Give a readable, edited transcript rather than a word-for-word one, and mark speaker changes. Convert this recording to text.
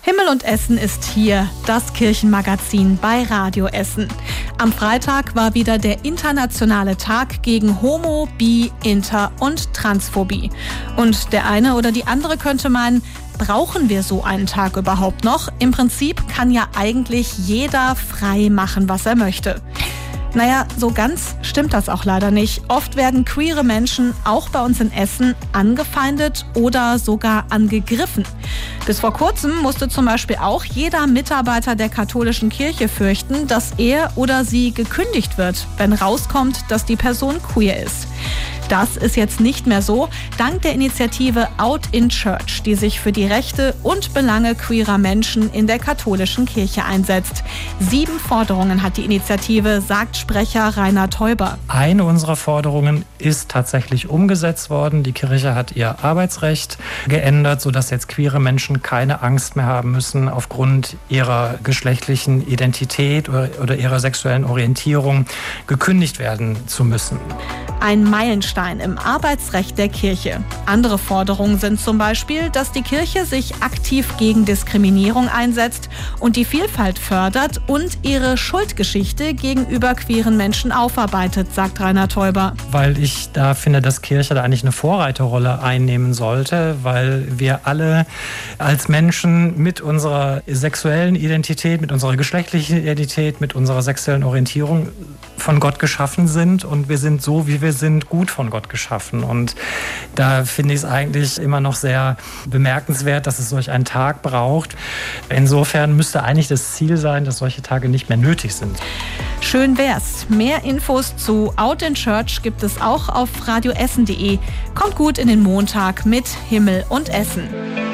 Speaker 1: Himmel und Essen ist hier, das Kirchenmagazin bei Radio Essen. Am Freitag war wieder der internationale Tag gegen Homo-, Bi-, Inter- und Transphobie. Und der eine oder die andere könnte meinen, brauchen wir so einen Tag überhaupt noch? Im Prinzip kann ja eigentlich jeder frei machen, was er möchte. Naja, so ganz stimmt das auch leider nicht. Oft werden queere Menschen, auch bei uns in Essen, angefeindet oder sogar angegriffen. Bis vor kurzem musste zum Beispiel auch jeder Mitarbeiter der katholischen Kirche fürchten, dass er oder sie gekündigt wird, wenn rauskommt, dass die Person queer ist. Das ist jetzt nicht mehr so, dank der Initiative Out in Church, die sich für die Rechte und Belange queerer Menschen in der katholischen Kirche einsetzt. 7 Forderungen hat die Initiative, sagt Sprecher Rainer Teuber.
Speaker 2: Eine unserer Forderungen ist tatsächlich umgesetzt worden. Die Kirche hat ihr Arbeitsrecht geändert, sodass jetzt queere Menschen keine Angst mehr haben müssen, aufgrund ihrer geschlechtlichen Identität oder ihrer sexuellen Orientierung gekündigt werden zu müssen.
Speaker 1: Ein Meilenstein im Arbeitsrecht der Kirche. Andere Forderungen sind zum Beispiel, dass die Kirche sich aktiv gegen Diskriminierung einsetzt und die Vielfalt fördert und ihre Schuldgeschichte gegenüber queeren Menschen aufarbeitet, sagt Rainer Teuber.
Speaker 2: Weil ich da finde, dass Kirche da eigentlich eine Vorreiterrolle einnehmen sollte, weil wir alle als Menschen mit unserer sexuellen Identität, mit unserer geschlechtlichen Identität, mit unserer sexuellen Orientierung von Gott geschaffen sind und wir sind so, wie wir sind, gut von Gott geschaffen. Und da finde ich es eigentlich immer noch sehr bemerkenswert, dass es solch einen Tag braucht. Insofern müsste eigentlich das Ziel sein, dass solche Tage nicht mehr nötig sind.
Speaker 1: Schön wär's. Mehr Infos zu Out in Church gibt es auch auf radioessen.de. Kommt gut in den Montag mit Himmel und Essen.